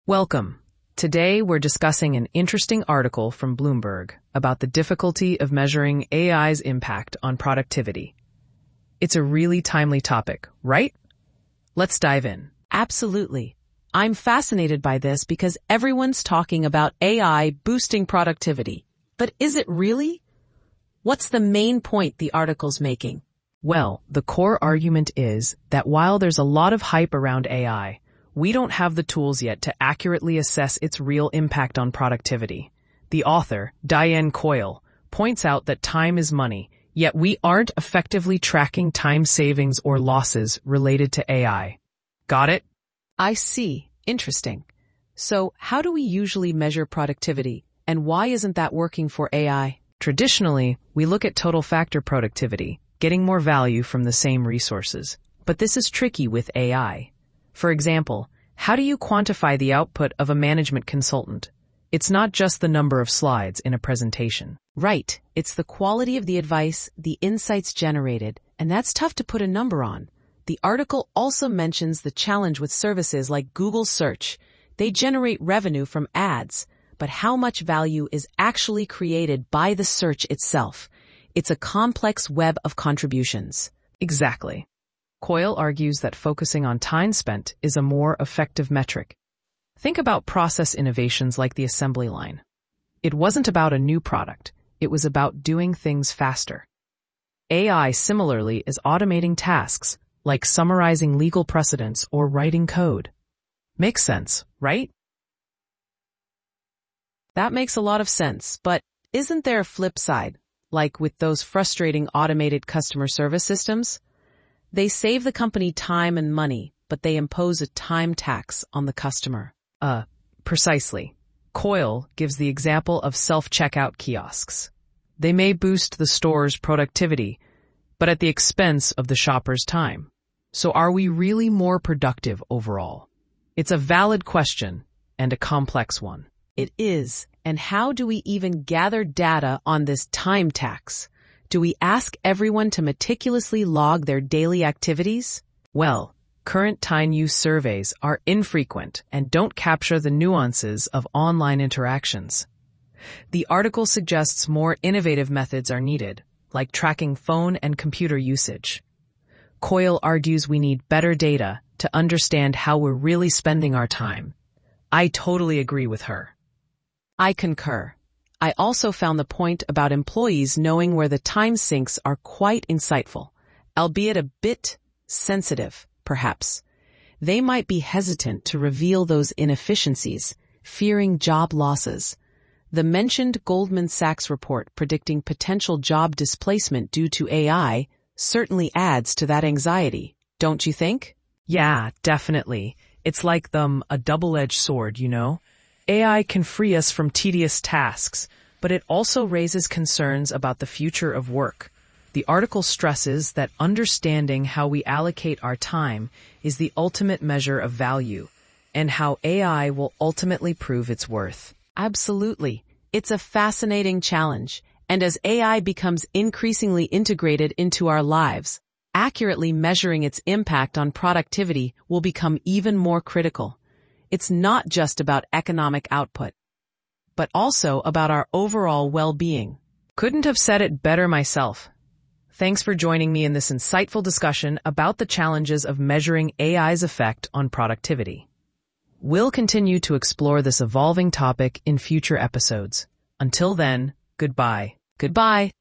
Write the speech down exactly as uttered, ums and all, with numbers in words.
Welcome. Today we're discussing an interesting article from Bloomberg about the difficulty of measuring A I's impact on productivity. It's a really timely topic, right? Let's dive in. Absolutely. I'm fascinated by this because everyone's talking about A I boosting productivity. But is it really? What's the main point the article's making? Well, the core argument is that while there's a lot of hype around A I, we don't have the tools yet to accurately assess its real impact on productivity. The author, Diane Coyle, points out that time is money, yet we aren't effectively tracking time savings or losses related to A I. Got it? I see. Interesting. So how do we usually measure productivity, and why isn't that working for A I? Traditionally, we look at total factor productivity, getting more value from the same resources. But this is tricky with A I. For example, how do you quantify the output of a management consultant? It's not just the number of slides in a presentation. Right. It's the quality of the advice, the insights generated, and that's tough to put a number on. The article also mentions the challenge with services like Google Search. They generate revenue from ads, but how much value is actually created by the search itself? It's a complex web of contributions. Exactly. Coyle argues that focusing on time spent is a more effective metric. Think about process innovations like the assembly line. It wasn't about a new product. It was about doing things faster. A I similarly is automating tasks, like summarizing legal precedents or writing code. Makes sense, right? That makes a lot of sense, but isn't there a flip side, like with those frustrating automated customer service systems? They save the company time and money, but they impose a time tax on the customer. Uh, precisely. Coyle gives the example of self-checkout kiosks. They may boost the store's productivity, but at the expense of the shopper's time. So are we really more productive overall? It's a valid question and a complex one. It is. And how do we even gather data on this time tax? Do we ask everyone to meticulously log their daily activities? Well, current time use surveys are infrequent and don't capture the nuances of online interactions. The article suggests more innovative methods are needed, like tracking phone and computer usage. Coyle argues we need better data to understand how we're really spending our time. I totally agree with her. I concur. I also found the point about employees knowing where the time sinks are quite insightful, albeit a bit sensitive, perhaps. They might be hesitant to reveal those inefficiencies, fearing job losses. The mentioned Goldman Sachs report predicting potential job displacement due to A I certainly adds to that anxiety, don't you think? Yeah, definitely. It's like them a double-edged sword, you know? A I can free us from tedious tasks, but it also raises concerns about the future of work. The article stresses that understanding how we allocate our time is the ultimate measure of value, and how A I will ultimately prove its worth. Absolutely. It's a fascinating challenge, and as A I becomes increasingly integrated into our lives, accurately measuring its impact on productivity will become even more critical. It's not just about economic output, but also about our overall well-being. Couldn't have said it better myself. Thanks for joining me in this insightful discussion about the challenges of measuring A I's effect on productivity. We'll continue to explore this evolving topic in future episodes. Until then, goodbye. Goodbye.